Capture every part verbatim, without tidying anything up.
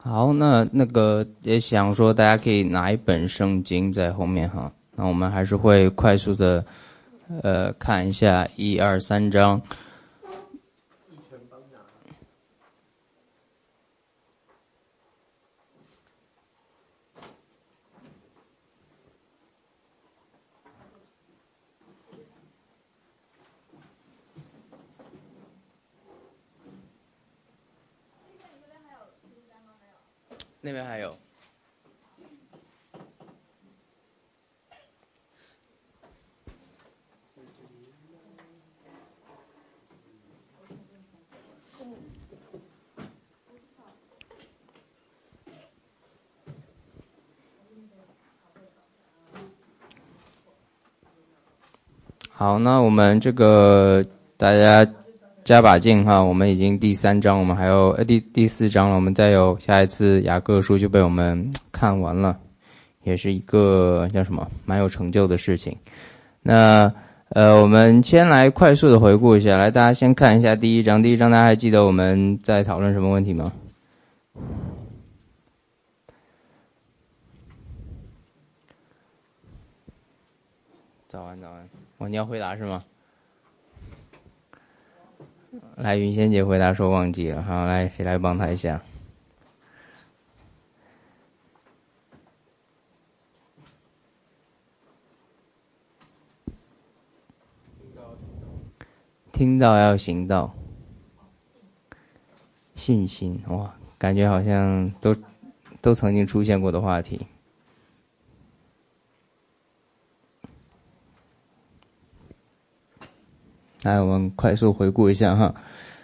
好，那那个也想说大家可以拿一本圣经在后面哈，那我们还是会快速的呃看一下一二三章。那边还有。好，那我们这个大家加把劲哈，我们已经第三章，我们还有呃第第四章了，我们再有下一次雅各书就被我们看完了，也是一个叫什么蛮有成就的事情。那呃我们先来快速的回顾一下，来大家先看一下第一章，第一章大家还记得我们在讨论什么问题吗？早安早安，哦你要回答是吗？来，云仙姐回答说忘记了，好，来谁来帮他一下？听到要行道，信心，哇，感觉好像都都曾经出现过的话题。来，我们快速回顾一下哈。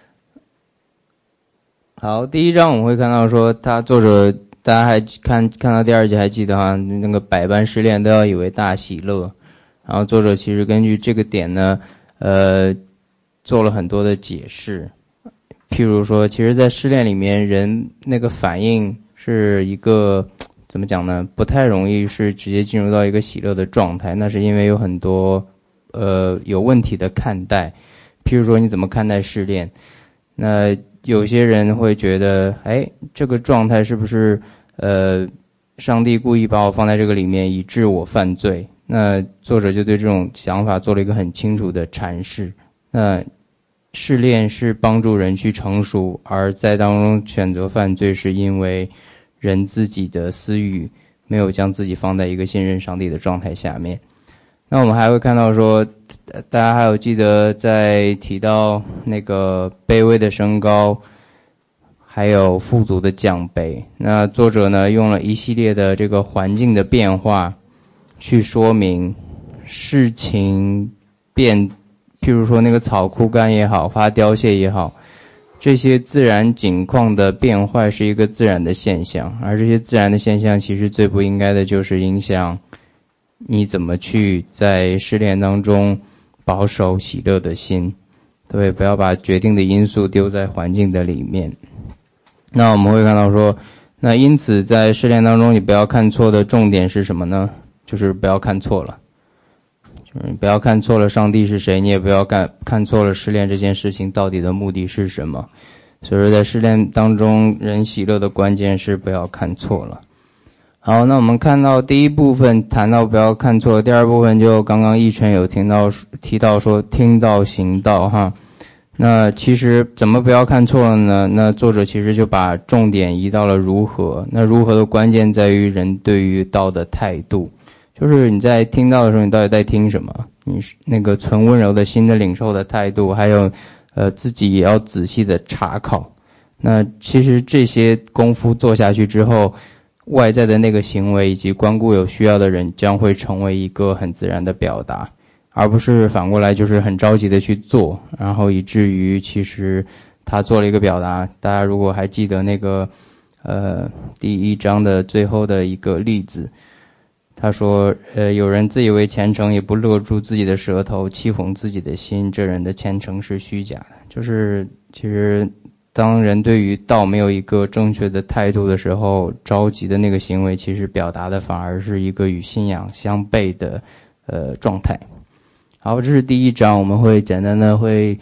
好，第一章我们会看到说，他作者大家还看看到第二节还记得哈，那个百般试炼都要以为大喜乐。然后作者其实根据这个点呢，呃，做了很多的解释。譬如说，其实在试炼里面，人那个反应是一个怎么讲呢？不太容易是直接进入到一个喜乐的状态，那是因为有很多呃有问题的看待。譬如说，你怎么看待试炼？那有些人会觉得，哎，这个状态是不是呃上帝故意把我放在这个里面，以致我犯罪？那作者就对这种想法做了一个很清楚的阐释。那试炼是帮助人去成熟，而在当中选择犯罪是因为人自己的私欲没有将自己放在一个信任上帝的状态下面。那我们还会看到说，大家还有记得在提到那个卑微的升高，还有富足的降卑。那作者呢用了一系列的这个环境的变化去说明事情变，譬如说那个草枯干也好，花凋谢也好，这些自然景况的变坏是一个自然的现象，而这些自然的现象其实最不应该的就是影响你怎么去在试炼当中保守喜乐的心，对，不要把决定的因素丢在环境的里面。那我们会看到说，那因此在试炼当中你不要看错的重点是什么呢？就是不要看错了，就是你不要看错了上帝是谁，你也不要看看错了试炼这件事情到底的目的是什么。所以说在试炼当中人喜乐的关键是不要看错了。好，那我们看到第一部分谈到不要看错，第二部分就刚刚一晨有听到提到说听到行道哈。那其实怎么不要看错了呢？那作者其实就把重点移到了如何。那如何的关键在于人对于道的态度，就是你在听到的时候你到底在听什么，你那个存温柔的心的领受的态度，还有呃自己也要仔细的查考。那其实这些功夫做下去之后，外在的那个行为以及关顾有需要的人将会成为一个很自然的表达，而不是反过来就是很着急的去做，然后以至于其实他做了一个表达。大家如果还记得那个呃第一章的最后的一个例子，他说呃有人自以为虔诚，也不勒住自己的舌头，欺哄自己的心，这人的虔诚是虚假的。就是其实当人对于道没有一个正确的态度的时候，着急的那个行为其实表达的反而是一个与信仰相悖的呃状态。好，这是第一章，我们会简单的会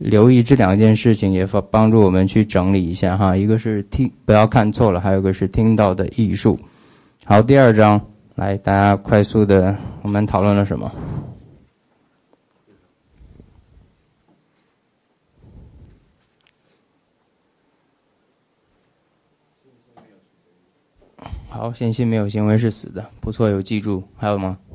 留意这两件事情，也帮助我们去整理一下哈。一个是听，不要看错了，还有一个是听到的艺术。好，第二章，来大家快速的，我们讨论了什么？好，信心没有行为是死的，不错，有记住。还有吗？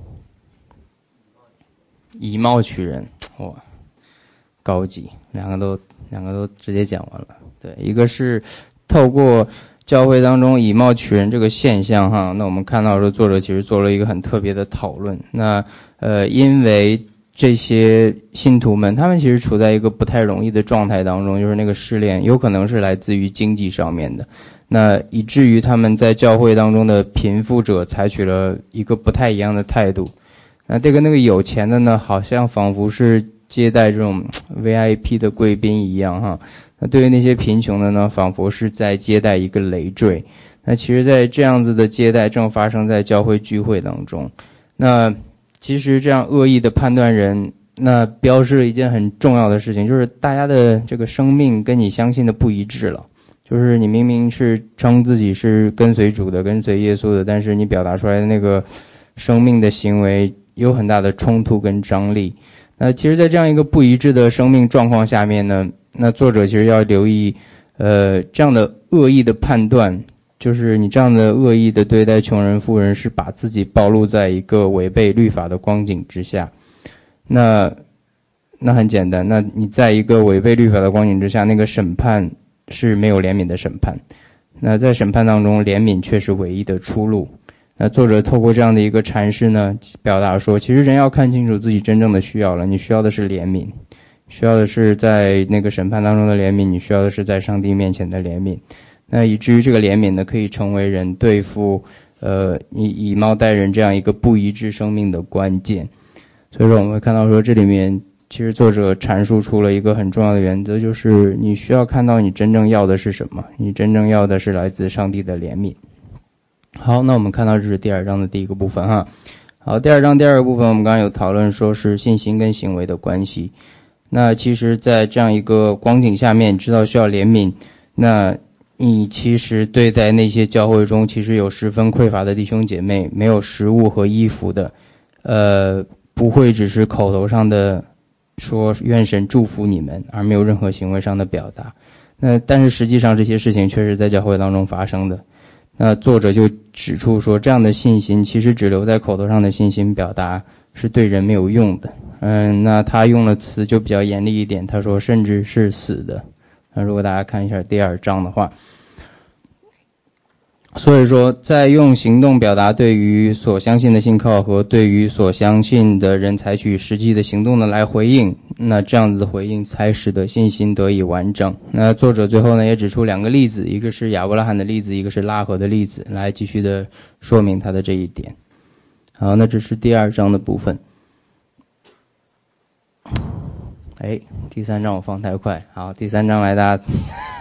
以貌取人，哇，高级，两个都两个都直接讲完了。对，一个是透过教会当中以貌取人这个现象哈，那我们看到说作者其实做了一个很特别的讨论。那呃，因为这些信徒们，他们其实处在一个不太容易的状态当中，就是那个试炼有可能是来自于经济上面的，那以至于他们在教会当中的贫富者采取了一个不太一样的态度。那这个那个有钱的呢，好像仿佛是接待这种 V I P 的贵宾一样哈。那对于那些贫穷的呢，仿佛是在接待一个累赘。那其实在这样子的接待正发生在教会聚会当中。那其实这样恶意的判断人，那标志了一件很重要的事情，就是大家的这个生命跟你相信的不一致了。就是你明明是称自己是跟随主的，跟随耶稣的，但是你表达出来的那个生命的行为有很大的冲突跟张力。那其实在这样一个不一致的生命状况下面呢，那作者其实要留意呃这样的恶意的判断，就是你这样的恶意的对待穷人富人，是把自己暴露在一个违背律法的光景之下。那那很简单，那你在一个违背律法的光景之下，那个审判是没有怜悯的审判。那在审判当中，怜悯却是唯一的出路。那作者透过这样的一个阐释呢，表达说，其实人要看清楚自己真正的需要了。你需要的是怜悯，需要的是在那个审判当中的怜悯，你需要的是在上帝面前的怜悯。那以至于这个怜悯呢，可以成为人对付呃以以貌待人这样一个不一致生命的关键。所以说我们会看到说，这里面其实作者阐述出了一个很重要的原则，就是你需要看到你真正要的是什么，你真正要的是来自上帝的怜悯。好，那我们看到这是第二章的第一个部分哈。好，第二章第二个部分我们刚刚有讨论说是信心跟行为的关系。那其实在这样一个光景下面，知道需要怜悯，那你其实对待那些教会中其实有十分匮乏的弟兄姐妹，没有食物和衣服的，呃不会只是口头上的说愿神祝福你们，而没有任何行为上的表达。那但是实际上这些事情确实在教会当中发生的。那作者就指出说，这样的信心其实只留在口头上的信心表达是对人没有用的。嗯，那他用的词就比较严厉一点，他说甚至是死的。那如果大家看一下第二章的话，所以说在用行动表达对于所相信的信靠和对于所相信的人采取实际的行动的来回应，那这样子的回应才使得信心得以完整。那作者最后呢也指出两个例子，一个是亚伯拉罕的例子，一个是拉合的例子，来继续的说明他的这一点。好，那这是第二章的部分。哎，第三章我放太快。好，第三章来大家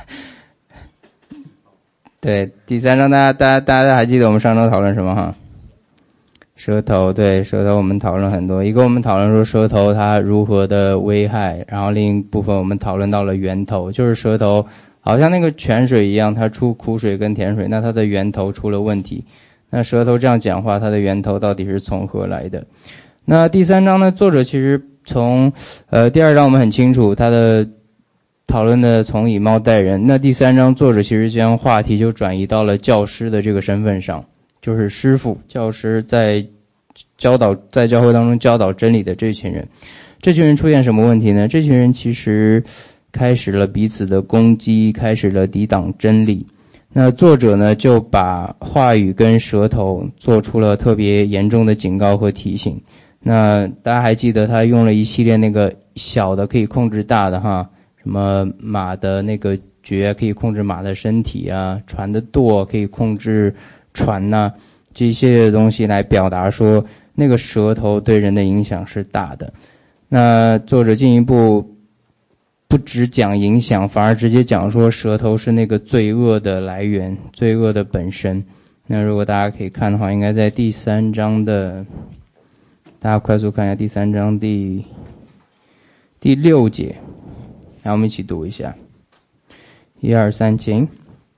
对，第三章大家大家大家还记得我们上周讨论什么哈？舌头，对，舌头我们讨论很多。一个我们讨论说舌头它如何的危害，然后另一部分我们讨论到了源头，就是舌头好像那个泉水一样，它出苦水跟甜水，那它的源头出了问题。那舌头这样讲话，它的源头到底是从何来的？那第三章呢，作者其实从呃第二章我们很清楚他的讨论的从以貌待人，那第三章作者其实将话题就转移到了教师的这个身份上，就是师傅、教师在教导在教会当中教导真理的这群人。这群人出现什么问题呢？这群人其实开始了彼此的攻击，开始了抵挡真理。那作者呢就把话语跟舌头做出了特别严重的警告和提醒。那大家还记得他用了一系列那个小的可以控制大的哈，什么马的那个角可以控制马的身体啊，船的舵可以控制船呐、啊，这一系列的东西来表达说那个舌头对人的影响是大的。那作者进一步不只讲影响，反而直接讲说舌头是那个罪恶的来源，罪恶的本身。那如果大家可以看的话，应该在第三章的，大家快速看一下第三章第第六节。 让我们一起读一下，一二三，请。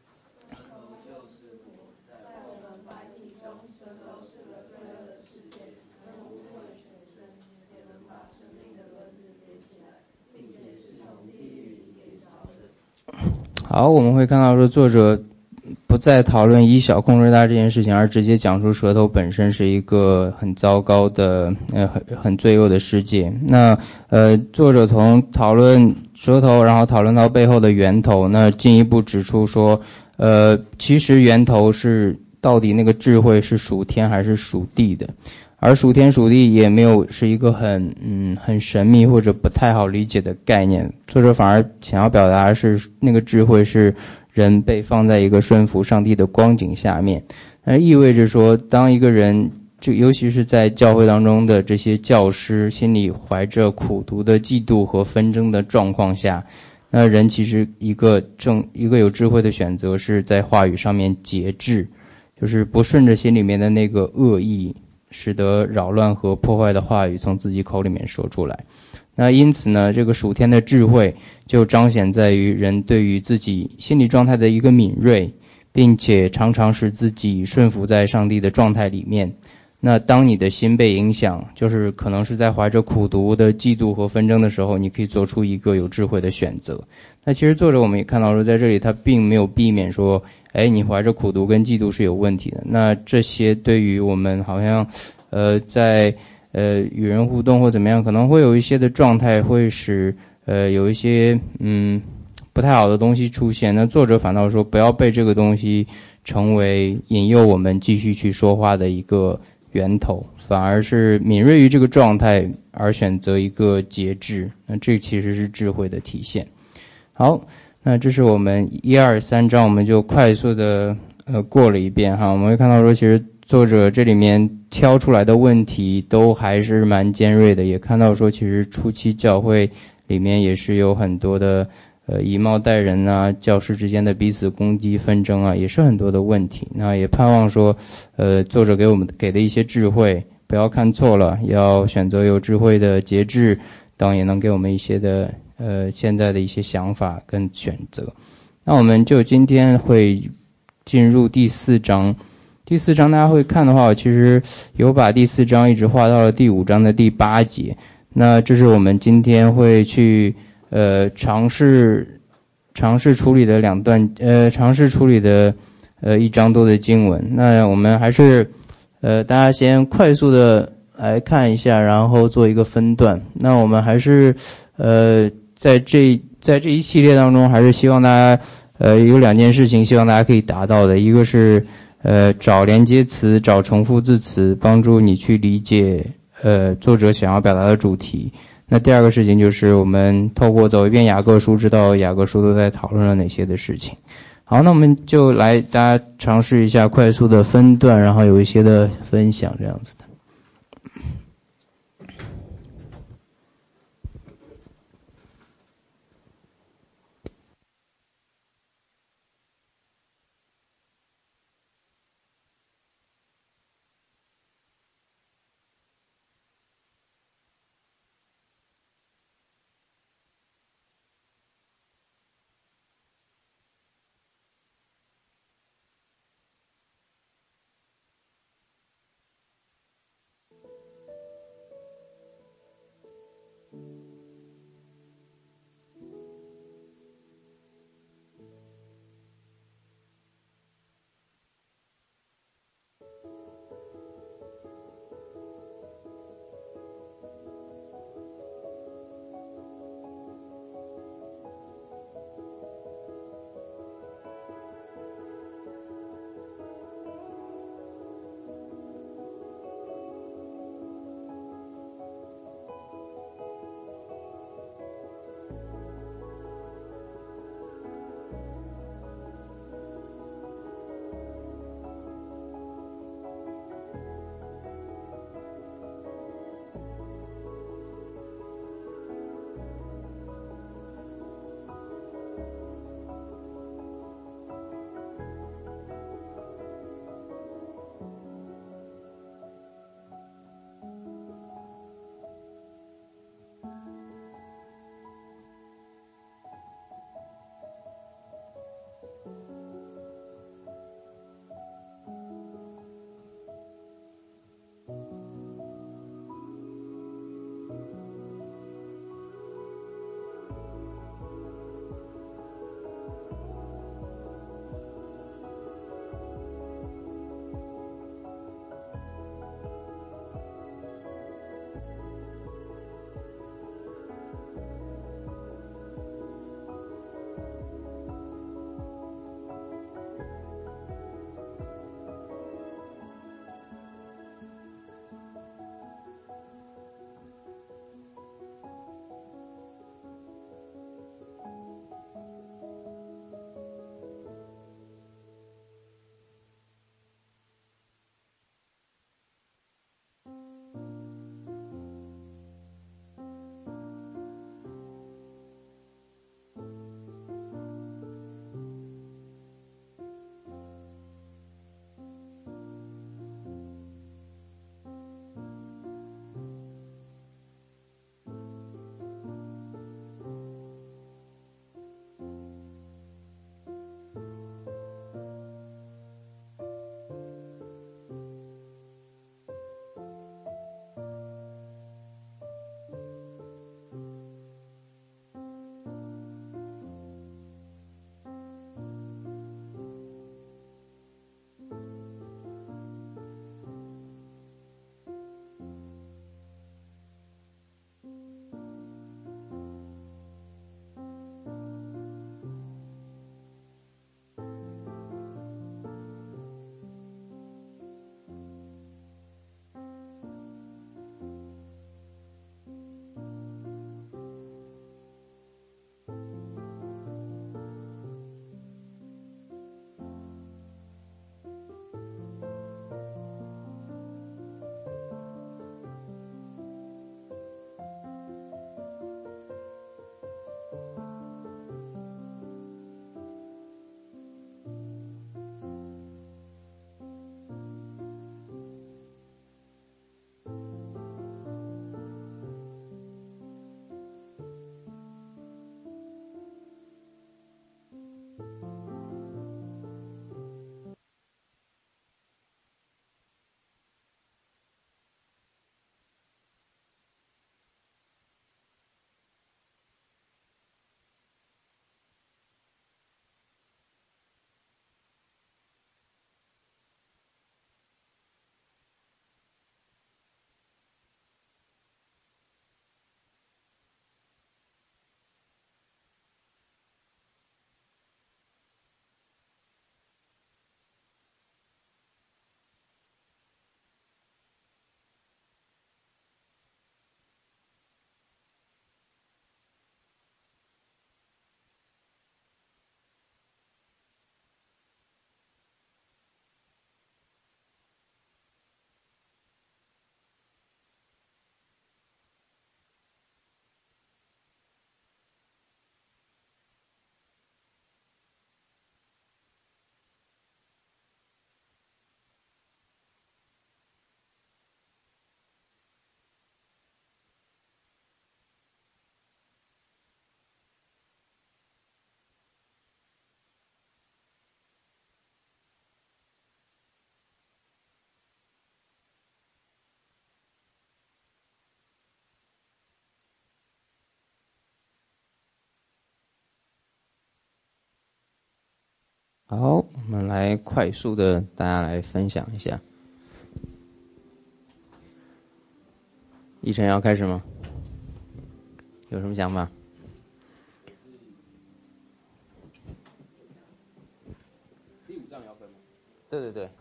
好，我们会看到说作者不再讨论以小控制大这件事情，而直接讲述舌头本身是一个很糟糕的呃很很罪恶的世界。那呃作者从讨论舌头，然后讨论到背后的源头，那进一步指出说呃其实源头是到底那个智慧是属天还是属地的。而属天属地也没有是一个很嗯很神秘或者不太好理解的概念，作者反而想要表达的是那个智慧是人被放在一个顺服上帝的光景下面，那意味着说当一个人就尤其是在教会当中的这些教师心里怀着苦毒的嫉妒和纷争的状况下，那人其实一个正一个有智慧的选择是在话语上面节制，就是不顺着心里面的那个恶意，使得扰乱和破坏的话语从自己口里面说出来。那因此呢，这个属天的智慧就彰显在于人对于自己心理状态的一个敏锐，并且常常使自己顺服在上帝的状态里面。那当你的心被影响，就是可能是在怀着苦毒的嫉妒和纷争的时候，你可以做出一个有智慧的选择。那其实作者我们也看到说，在这里他并没有避免说，哎，你怀着苦毒跟嫉妒是有问题的。那这些对于我们好像呃在呃与人互动或怎么样，可能会有一些的状态会使呃有一些嗯不太好的东西出现。那作者反倒说，不要被这个东西成为引诱我们继续去说话的一个源头，反而是敏锐于这个状态而选择一个节制，那这其实是智慧的体现。好，那这是我们一二三章，我们就快速的呃过了一遍哈。我们会看到说，其实作者这里面挑出来的问题都还是蛮尖锐的，也看到说其实初期教会里面也是有很多的呃以貌待人啊，教师之间的彼此攻击纷争啊，也是很多的问题。那也盼望说呃作者给我们给的一些智慧，不要看错了，要选择有智慧的节制，当然也能给我们一些的呃现在的一些想法跟选择。那我们就今天会进入第四章。第四章大家会看的话，我其实有把第四章一直画到了第五章的第八节。那这是我们今天会去呃尝试尝试处理的两段呃尝试处理的呃一章多的经文。那我们还是呃大家先快速的来看一下，然后做一个分段。那我们还是呃在这在这一系列当中，还是希望大家呃有两件事情希望大家可以达到的，一个是呃找连接词，找重复字词，帮助你去理解呃作者想要表达的主题。那第二个事情就是我们透过走一遍雅各书，知道雅各书都在讨论了哪些的事情。好，那我们就来大家尝试一下快速的分段，然后有一些的分享这样子的。 好，我们来快速的大家来分享一下。奕晨要开始吗？有什么想法？第五章要分吗？对对对。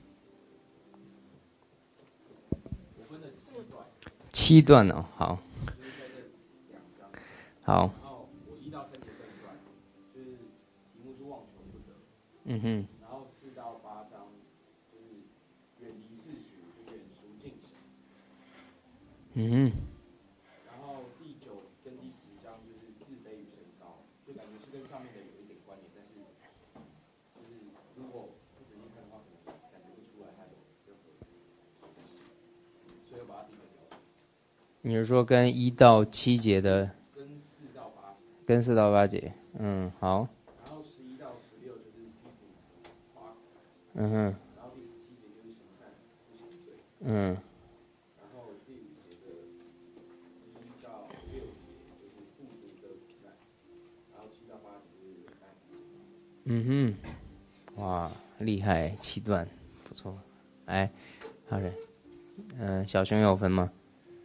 我分了七段。七段哦，好。就是在这两章。好。然后我一到三节分一段，就是题目是忘穷不得。嗯哼。然后四到八章就是远离世俗，就远俗近神。嗯哼。然后第九跟第十章就是自卑与升高，就感觉是跟上面的有一点关联，但是就是如果不仔细看的话，可能感觉不出来它有任何关系，所以我把它第一个标准。你是说跟一到七节的？跟四到八节。跟四到八节，嗯，好。然后十一到十六就是批评夸口。嗯哼。然后第十七节就是行善不行罪。嗯。然后第五节的一到六节就是富足的苦难，然后七到八节就是忍耐。嗯哼，哇，厉害，七段，不错。来，好人，嗯、呃，小熊有分吗？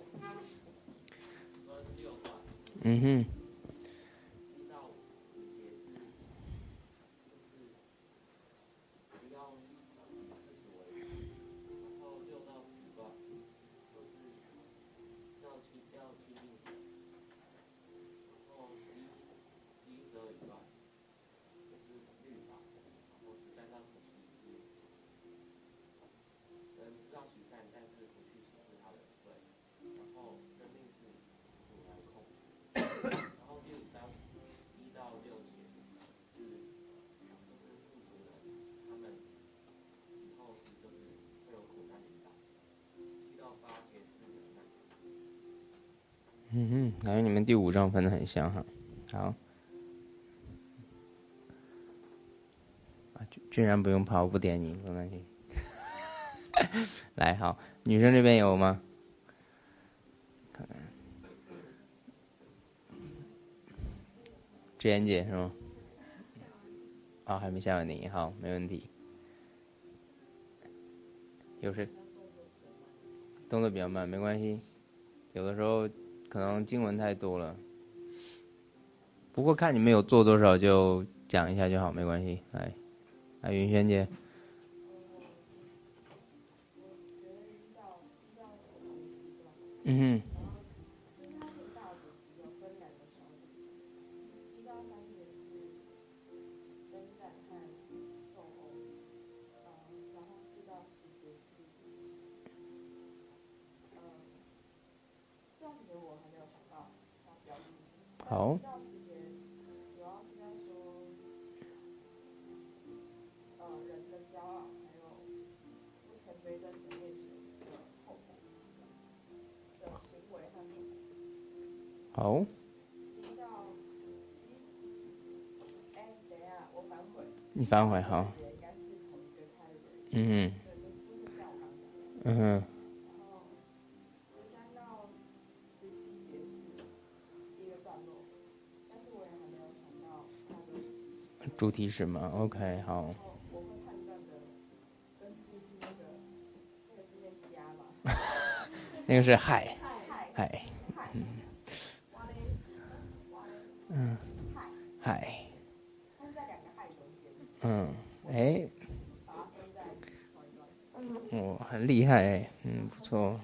嗯哼。嗯哼，感觉你们第五章分得很像哈。好。啊，居然不用跑，我不点你，没关系。来，好，女生这边有吗？看看。志妍姐是吗？啊、哦，还没下完你，好，没问题。有谁？动作比较慢，没关系。有的时候可能经文太多了，不过看你们有做多少就讲一下就好，没关系。来，来云轩姐。嗯哼。好。好。你反悔好。嗯哼。嗯哼。主题是吗 ？OK， 好。那个是海，海，嗯，嗯，海，嗯，哎，哦，很厉害哎，嗯，不错。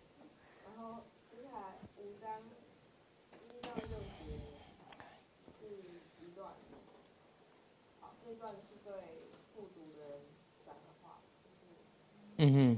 嗯哼。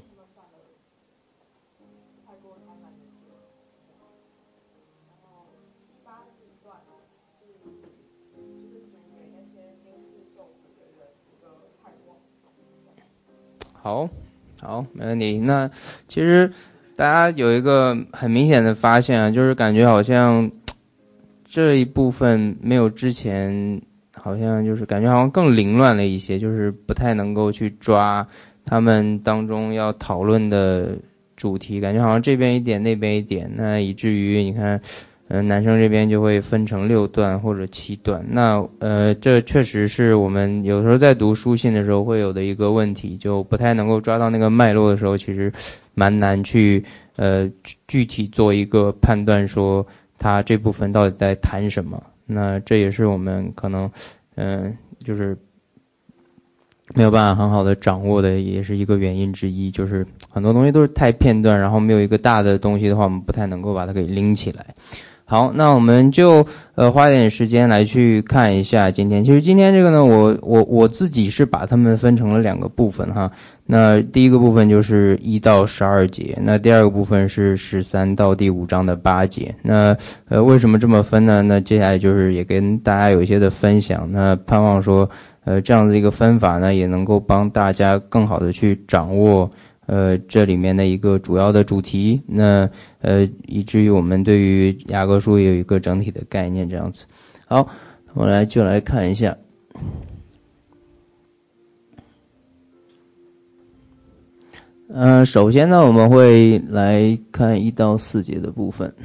好，好，没问题。那其实大家有一个很明显的发现啊，就是感觉好像这一部分没有之前，好像就是感觉好像更凌乱了一些，就是不太能够去抓他们当中要讨论的主题，感觉好像这边一点那边一点，那以至于你看， 呃，男生这边就会分成六段或者七段。那呃，这确实是我们有时候在读书信的时候会有的一个问题，就不太能够抓到那个脉络的时候，其实蛮难去呃具体做一个判断，说他这部分到底在谈什么。那这也是我们可能嗯、呃、就是没有办法很好的掌握的，也是一个原因之一，就是很多东西都是太片段，然后没有一个大的东西的话，我们不太能够把它给拎起来。好，那我们就呃花一点时间来去看一下今天。其实今天这个呢，我我我自己是把它们分成了两个部分哈。那第一个部分就是一到十二节，那第二个部分是十三到第五章的八节。那呃为什么这么分呢？那接下来就是也跟大家有一些的分享。那盼望说呃这样的一个分法呢，也能够帮大家更好的去掌握呃，这里面的一个主要的主题，那呃，以至于我们对于雅各书也有一个整体的概念，这样子。好，我们来就来看一下。呃，首先呢，我们会来看一到四节的部分。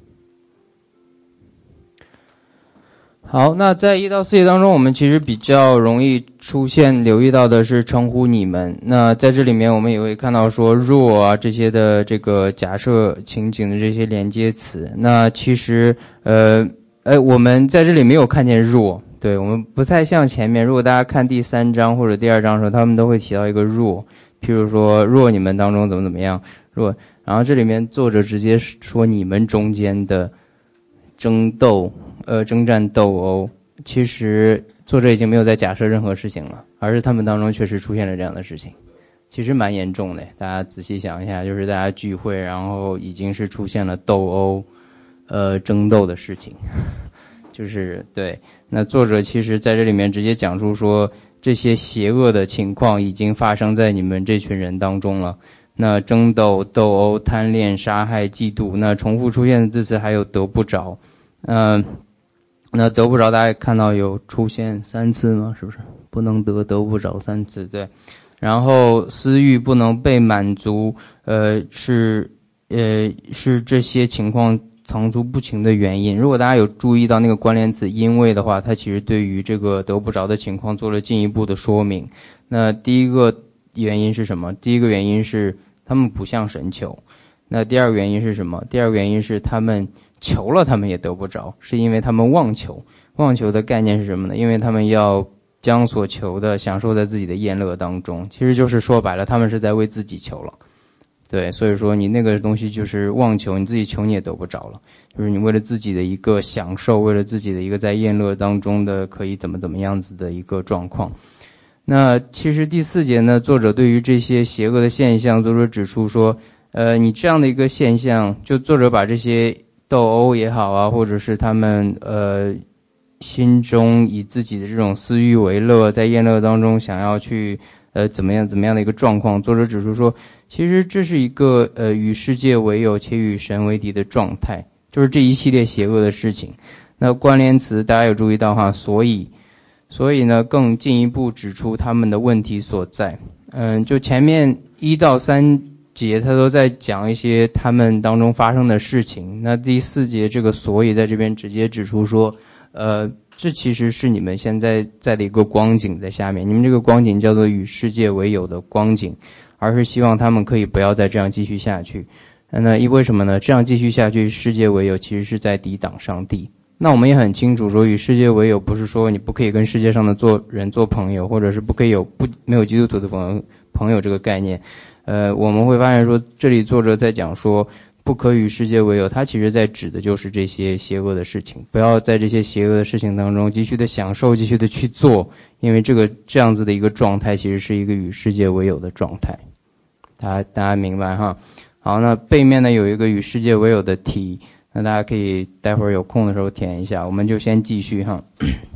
好，那在一到四节当中，我们其实比较容易出现留意到的是称呼你们。那在这里面我们也会看到说若啊这些的这个假设情景的这些连接词。那其实呃呃我们在这里没有看见若，对，我们不太像前面，如果大家看第三章或者第二章的时候，他们都会提到一个若，譬如说若你们当中怎么怎么样，若，然后这里面作者直接说你们中间的争斗呃，征战斗殴，其实作者已经没有在假设任何事情了，而是他们当中确实出现了这样的事情，其实蛮严重的。大家仔细想一下，就是大家聚会，然后已经是出现了斗殴、呃争斗的事情，就是对。那作者其实在这里面直接讲出说，这些邪恶的情况已经发生在你们这群人当中了。那争斗、斗殴、贪恋、杀害、嫉妒，那重复出现的字词还有得不着，嗯、呃。那得不着大家看到有出现三次吗？是不是？不能得，得不着三次，对。然后私欲不能被满足，呃，是呃是这些情况层出不穷的原因。如果大家有注意到那个关联词因为的话，它其实对于这个得不着的情况做了进一步的说明。那第一个原因是什么？第一个原因是他们不向神求。那第二个原因是什么？第二个原因是他们求了他们也得不着，是因为他们妄求。妄求的概念是什么呢？因为他们要将所求的享受在自己的宴乐当中，其实就是说白了，他们是在为自己求了。对，所以说你那个东西就是妄求，你自己求你也得不着了，就是你为了自己的一个享受，为了自己的一个在宴乐当中的可以怎么怎么样子的一个状况。那其实第四节呢，作者对于这些邪恶的现象，作者指出说呃，你这样的一个现象，就作者把这些斗殴也好啊，或者是他们呃心中以自己的这种私欲为乐，在宴乐当中想要去呃怎么样怎么样的一个状况，作者指出说，其实这是一个呃与世界为友且与神为敌的状态，就是这一系列邪恶的事情。那关联词大家有注意到哈，所以所以呢更进一步指出他们的问题所在。嗯，就前面一到三节他都在讲一些他们当中发生的事情，那第四节这个所以在这边直接指出说呃，这其实是你们现在在的一个光景在下面，你们这个光景叫做与世界为友的光景，而是希望他们可以不要再这样继续下去。那因为什么呢？这样继续下去世界为友其实是在抵挡上帝。那我们也很清楚说与世界为友不是说你不可以跟世界上的做人做朋友，或者是不可以有不没有基督徒的朋友朋友这个概念。呃，我们会发现说这里作者在讲说不可与世界为友，他其实在指的就是这些邪恶的事情，不要在这些邪恶的事情当中继续的享受，继续的去做，因为这个这样子的一个状态其实是一个与世界为友的状态。大家大家明白哈？好，那背面呢有一个与世界为友的题，那大家可以待会儿有空的时候填一下，我们就先继续哈。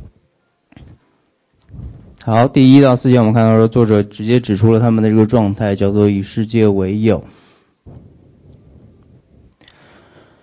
好，第一到四节我们看到说作者直接指出了他们的这个状态叫做与世界为友。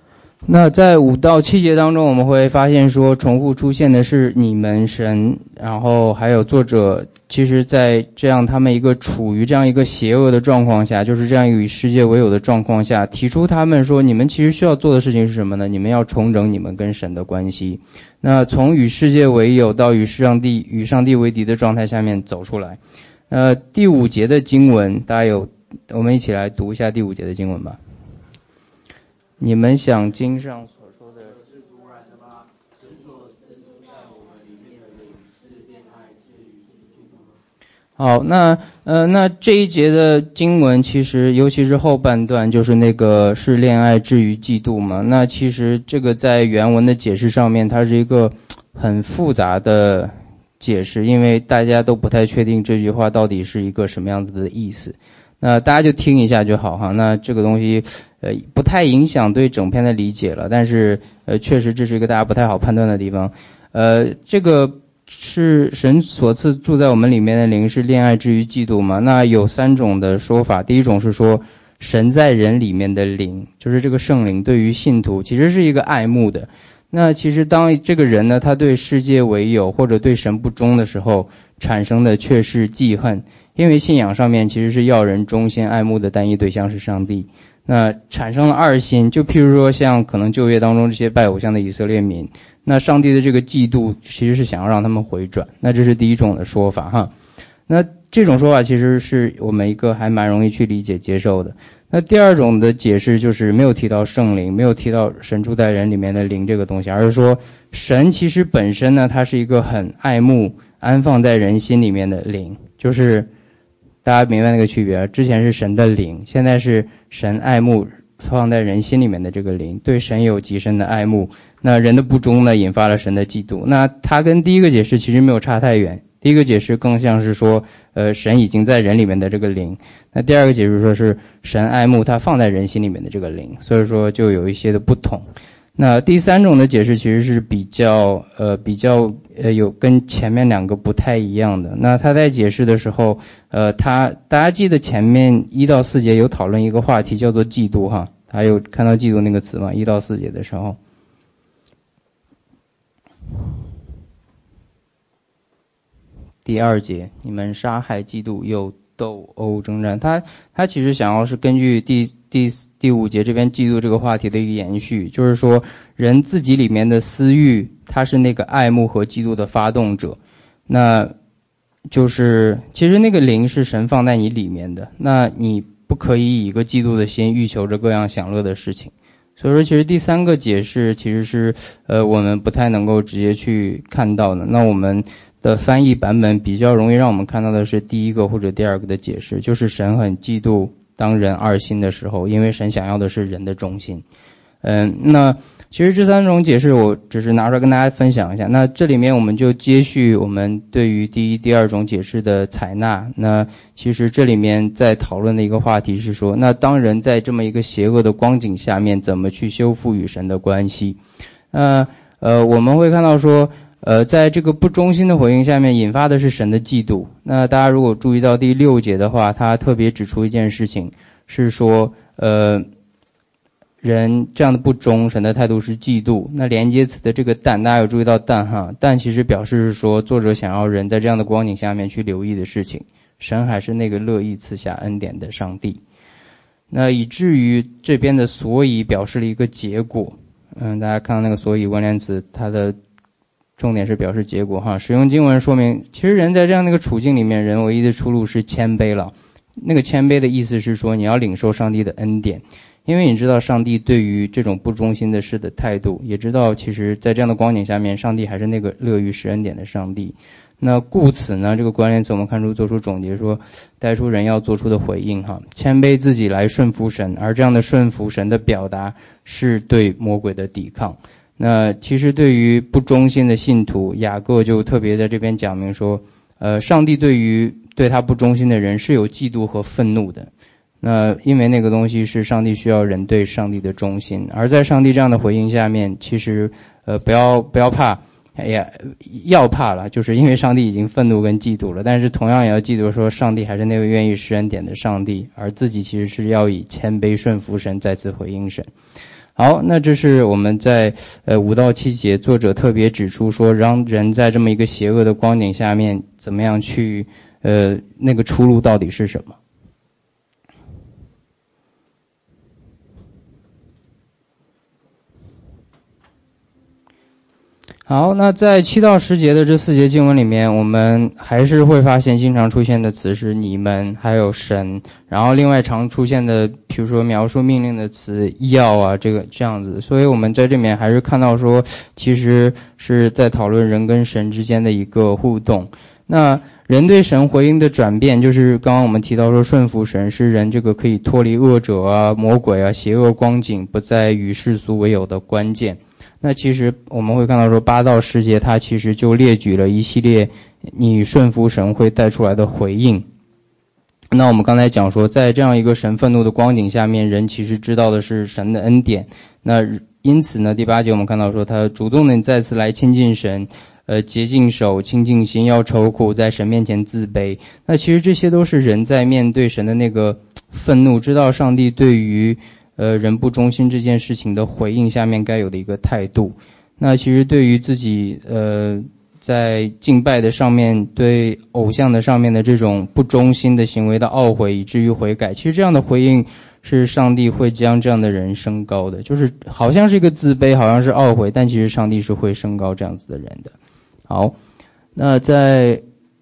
那在五到七节当中，我们会发现说重复出现的是你们神，然后还有作者其实在这样他们一个处于这样一个邪恶的状况下，就是这样与世界为友的状况下，提出他们说你们其实需要做的事情是什么呢？你们要重整你们跟神的关系。那从与世界为友到与上帝与上帝为敌的状态下面走出来。呃，第五节的经文，大家有，我们一起来读一下第五节的经文吧。你们想经上所说的是突然的吗？神所赐在我们里面的灵是恋爱至于基督吗？好，那呃那这一节的经文其实尤其是后半段，就是那个是恋爱至于嫉妒嘛。那其实这个在原文的解释上面，它是一个很复杂的解释，因为大家都不太确定这句话到底是一个什么样子的意思。那大家就听一下就好哈。那这个东西呃不太影响对整篇的理解了，但是呃确实这是一个大家不太好判断的地方。呃这个是神所赐住在我们里面的灵是恋爱至于嫉妒嘛？那有三种的说法。第一种是说神在人里面的灵，就是这个圣灵对于信徒其实是一个爱慕的。那其实当这个人呢，他对世界为友或者对神不忠的时候，产生的却是记恨。因为信仰上面其实是要人忠心爱慕的单一对象是上帝，那产生了二心，就譬如说像可能旧约当中这些拜偶像的以色列民，那上帝的这个嫉妒其实是想要让他们回转，那这是第一种的说法哈。那这种说法其实是我们一个还蛮容易去理解接受的。那第二种的解释就是没有提到圣灵，没有提到神住在人里面的灵这个东西，而是说神其实本身呢，它是一个很爱慕安放在人心里面的灵，就是大家明白那个区别，之前是神的灵，现在是神爱慕放在人心里面的这个灵，对神有极深的爱慕。那人的不忠呢，引发了神的嫉妒。那它跟第一个解释其实没有差太远，第一个解释更像是说呃，神已经在人里面的这个灵，那第二个解释说是神爱慕他放在人心里面的这个灵，所以说就有一些的不同。那第三种的解释其实是比较呃比较呃有跟前面两个不太一样的。那他在解释的时候，呃他大家记得前面一到四节有讨论一个话题叫做嫉妒哈，还有看到嫉妒那个词吗？一到四节的时候。第二节，你们杀害嫉妒又斗殴征战，他他其实想要是根据第第第五节这边嫉妒这个话题的一个延续，就是说人自己里面的私欲，他是那个爱慕和嫉妒的发动者。那就是其实那个灵是神放在你里面的，那你不可以以一个嫉妒的心欲求着各样享乐的事情。所以说其实第三个解释其实是呃我们不太能够直接去看到的。那我们的翻译版本比较容易让我们看到的是第一个或者第二个的解释，就是神很嫉妒当人二心的时候，因为神想要的是人的忠心。嗯，那其实这三种解释我只是拿出来跟大家分享一下。那这里面我们就接续我们对于第一、第二种解释的采纳。那其实这里面在讨论的一个话题是说，那当人在这么一个邪恶的光景下面，怎么去修复与神的关系？那呃我们会看到说呃，在这个不忠心的回应下面引发的是神的嫉妒。那大家如果注意到第六节的话，他特别指出一件事情，是说呃人这样的不忠，神的态度是嫉妒。那连接词的这个但，大家有注意到但哈？但其实表示是说作者想要人在这样的光景下面去留意的事情，神还是那个乐意赐下恩典的上帝。那以至于这边的所以表示了一个结果。嗯，大家看到那个所以关联词，它的重点是表示结果哈。使用经文说明，其实人在这样的一个处境里面，人唯一的出路是谦卑了。那个谦卑的意思是说，你要领受上帝的恩典，因为你知道上帝对于这种不忠心的事的态度，也知道其实在这样的光景下面，上帝还是那个乐于施恩典的上帝。那故此呢，这个关联词我们看出做出总结说，带出人要做出的回应哈，谦卑自己来顺服神，而这样的顺服神的表达是对魔鬼的抵抗。那其实对于不忠心的信徒，雅各就特别在这边讲明说，呃，上帝对于对他不忠心的人是有嫉妒和愤怒的。那因为那个东西是上帝需要人对上帝的忠心，而在上帝这样的回应下面，其实呃不要不要怕，哎呀要怕了，就是因为上帝已经愤怒跟嫉妒了，但是同样也要记得说，上帝还是那位愿意施恩典的上帝，而自己其实是要以谦卑顺服神再次回应神。 好，那这是我们在呃五到七节作者特别指出说，让人在这么一个邪恶的光景下面，怎么样去呃那个出路到底是什么？好，那在七到十节的这四节经文里面，我们还是会发现经常出现的词是你们，还有神，然后另外常出现的，比如说描述命令的词要啊，这个这样子，所以我们在这里面还是看到说，其实是在讨论人跟神之间的一个互动。那人对神回应的转变，就是刚刚我们提到说顺服神是人这个可以脱离恶者啊、魔鬼啊、邪恶光景，不再与世俗为友的关键。那其实我们会看到说八到十节它其实就列举了一系列你顺服神会带出来的回应。那我们刚才讲说在这样一个神愤怒的光景下面，人其实知道的是神的恩典。那因此呢，第八节我们看到说他主动的再次来亲近神，呃洁净手、清净心，要愁苦，在神面前自卑。那其实这些都是人在面对神的那个愤怒，知道上帝对于呃，人不忠心这件事情的回应下面该有的一个态度。那其实对于自己呃在敬拜的上面，对偶像的上面的这种不忠心的行为的懊悔，以至于悔改，其实这样的回应是上帝会将这样的人升高的，就是好像是一个自卑，好像是懊悔，但其实上帝是会升高这样子的人的。好，那在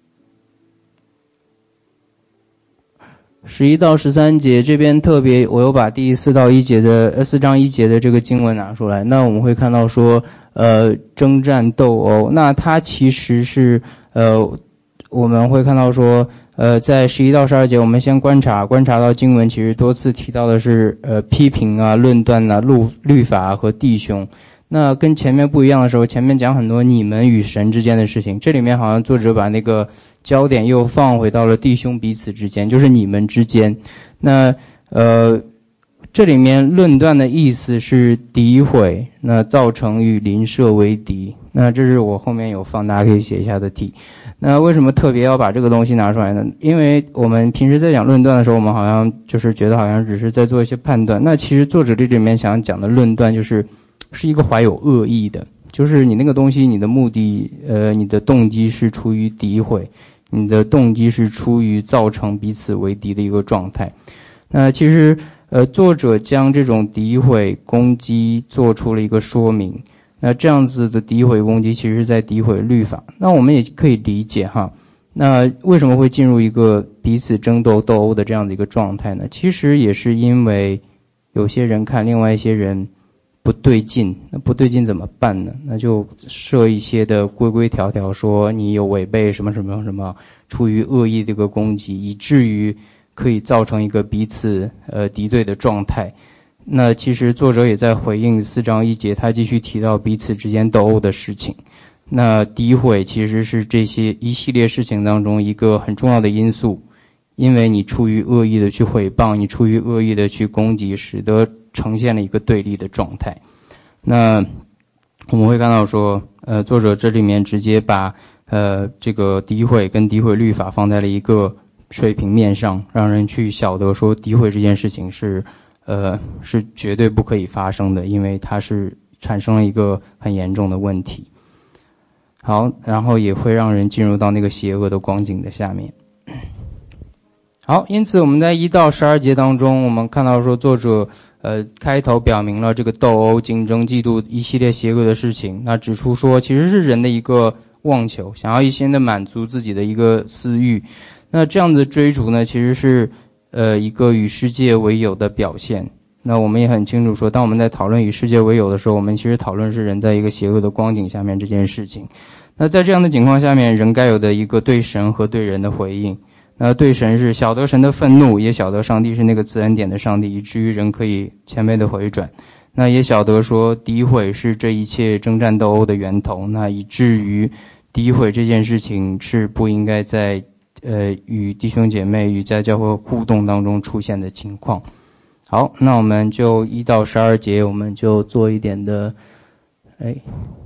十一到十三节这边特别，我又把第四到一节的呃四章一节的这个经文拿出来。那我们会看到说，呃，征战斗殴，那它其实是呃，我们会看到说，呃，在十一到十二节，我们先观察观察到经文其实多次提到的是呃批评啊、论断啊、律律法和弟兄。那跟前面不一样的时候，前面讲很多你们与神之间的事情，这里面好像作者把那个焦点又放回到了弟兄彼此之间，就是你们之间。那呃，这里面论断的意思是诋毁，那造成与邻舍为敌。那这是我后面有放，大家可以写一下的题。那为什么特别要把这个东西拿出来呢？因为我们平时在讲论断的时候，我们好像就是觉得好像只是在做一些判断。那其实作者这里面想讲的论断就是是一个怀有恶意的，就是你那个东西，你的目的，呃，你的动机是出于诋毁，你的动机是出于造成彼此为敌的一个状态。那其实，呃，作者将这种诋毁攻击做出了一个说明。那这样子的诋毁攻击，其实是在诋毁律法。那我们也可以理解哈。那为什么会进入一个彼此争斗斗殴的这样的一个状态呢？其实也是因为有些人看另外一些人不对劲，那不对劲怎么办呢？那就设一些的规规条条，说你有违背什么什么什么，出于恶意的一个攻击，以至于可以造成一个彼此呃敌对的状态。那其实作者也在回应四章一节，他继续提到彼此之间斗殴的事情。那诋毁其实是这些一系列事情当中一个很重要的因素，因为你出于恶意的去诽谤，你出于恶意的去攻击，使得呈现了一个对立的状态。那我们会看到说，呃，作者这里面直接把呃这个诋毁跟诋毁律法放在了一个水平面上，让人去晓得说诋毁这件事情是呃是绝对不可以发生的，因为它是产生了一个很严重的问题。好，然后也会让人进入到那个邪恶的光景的下面。好，因此我们在一到十二节当中，我们看到说作者呃开头表明了这个斗殴、竞争、嫉妒一系列邪恶的事情，那指出说其实是人的一个妄求，想要一心的满足自己的一个私欲。那这样的追逐呢，其实是呃一个与世界为友的表现。那我们也很清楚说，当我们在讨论与世界为友的时候，我们其实讨论是人在一个邪恶的光景下面这件事情。那在这样的情况下面，人该有的一个对神和对人的回应。那对神是晓得神的愤怒，也晓得上帝是那个慈恩典的上帝，以至于人可以谦卑的回转。那也晓得说诋毁是这一切征战斗殴的源头，那以至于诋毁这件事情是不应该在呃与弟兄姐妹与在教会互动当中出现的情况。好，那我们就一到十二节，我们就做一点的哎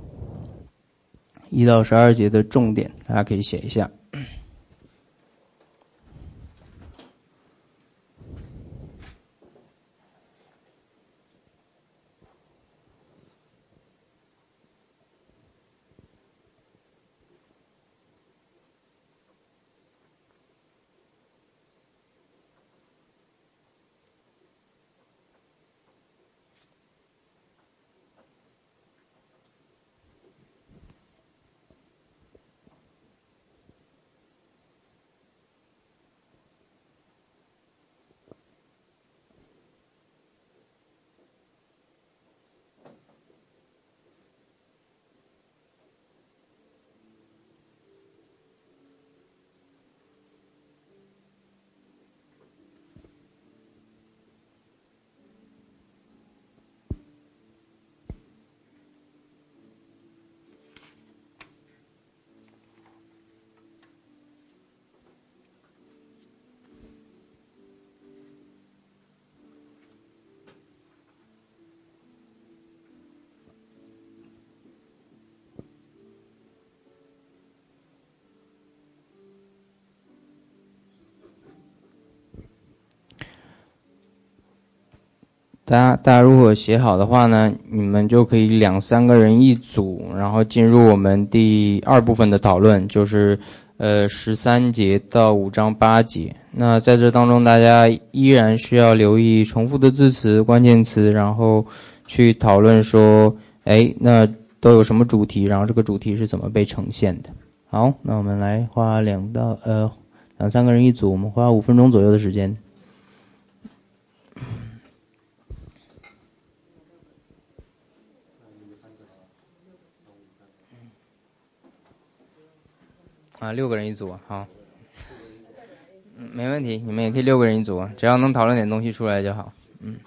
一到十二节的重点，大家可以写一下。 大家大家如果写好的话呢，你们就可以两三个人一组，然后进入我们第二部分的讨论，就是呃十三节到五章八节。那在这当中，大家依然需要留意重复的字词、关键词，然后去讨论说，哎，那都有什么主题，然后这个主题是怎么被呈现的。好，那我们来花两到呃两三个人一组，我们花五分钟左右的时间。啊，六个人一组，好。嗯，没问题，你们也可以六个人一组，只要能讨论点东西出来就好。嗯。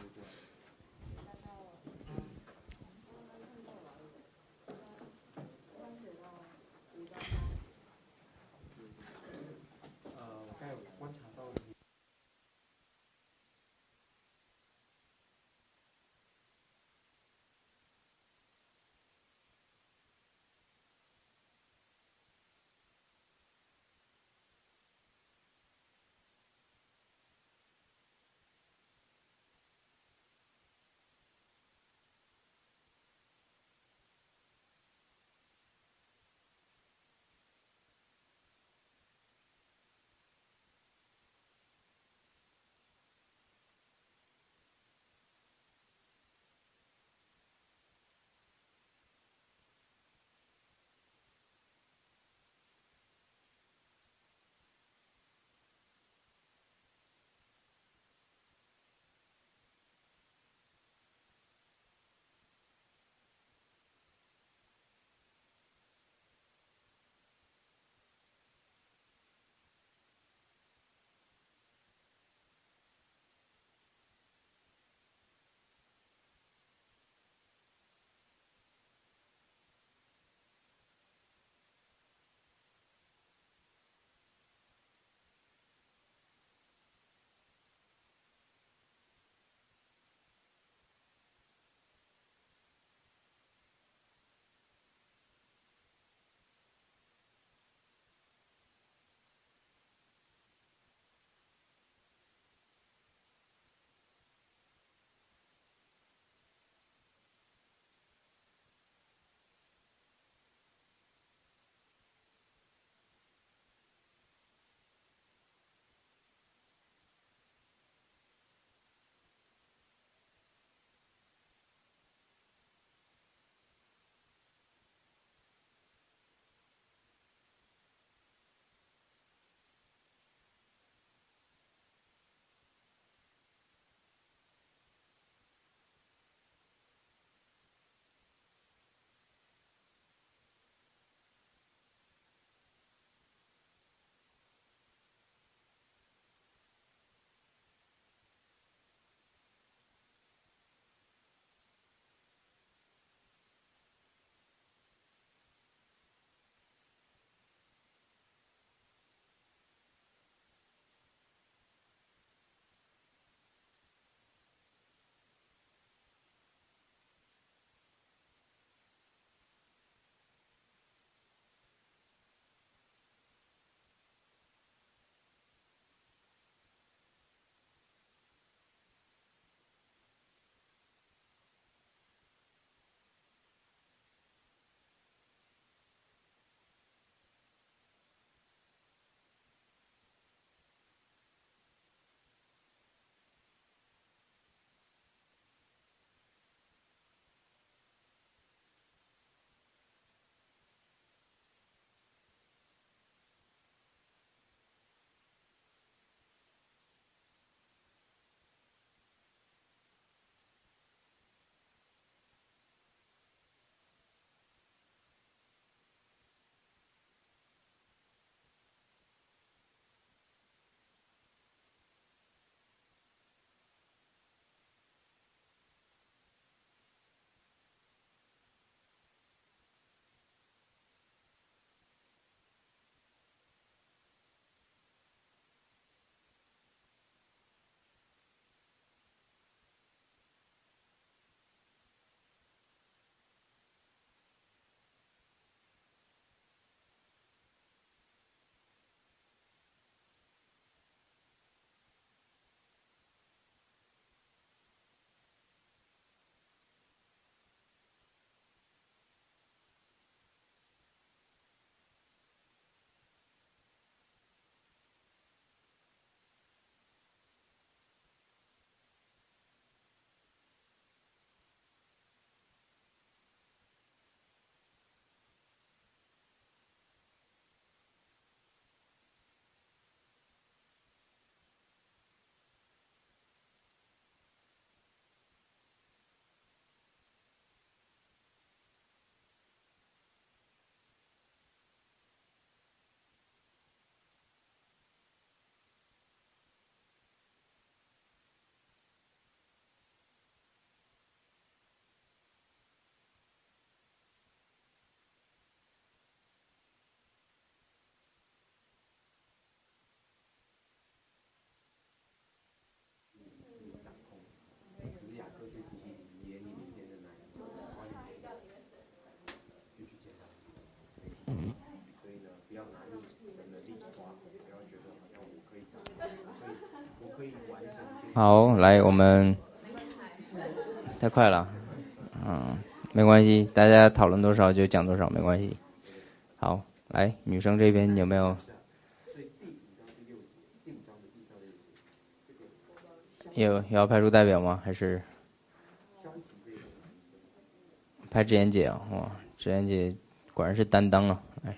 要拿你的能力抓，不要觉得好像我可以掌控，我可以我可以完成一些。 好，来我们太快了，嗯，没关系，大家讨论多少就讲多少，没关系。好，来女生这边有没有？ 所以第五章第六节，第五章的一到六节，这个有要派出代表吗？还是？ 消极被动的医生。 派智妍姐啊，哇，智妍姐果然是担当啊，哎。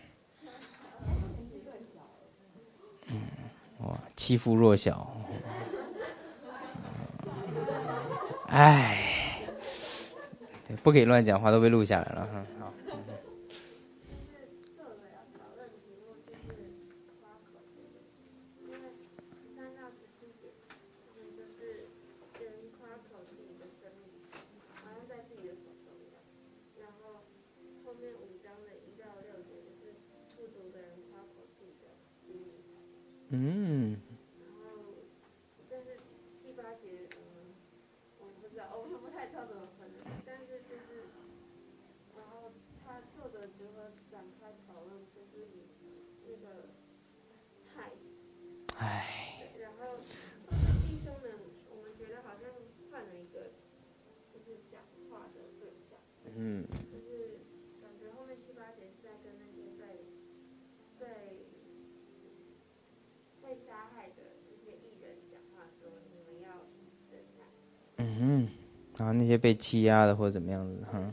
嗯，哇，欺负弱小。哎，不可以乱讲话，都被录下来了。嗯，好。嗯。唉。嗯。嗯哼，啊，那些被欺压的或者怎么样子，哈。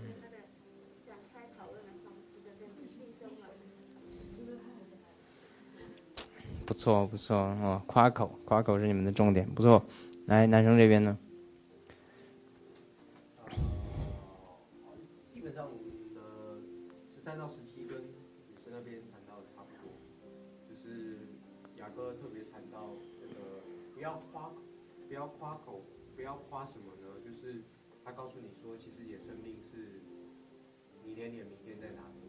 不错不错哦，夸口夸口是你们的重点，不错。来，男生这边呢？ 呃，基本上我们的十三到十七跟女生那边谈到的差不多，就是雅哥特别谈到这个不要夸不要夸口，不要夸什么呢？就是他告诉你说，其实你的生命是你连你的明天在哪里，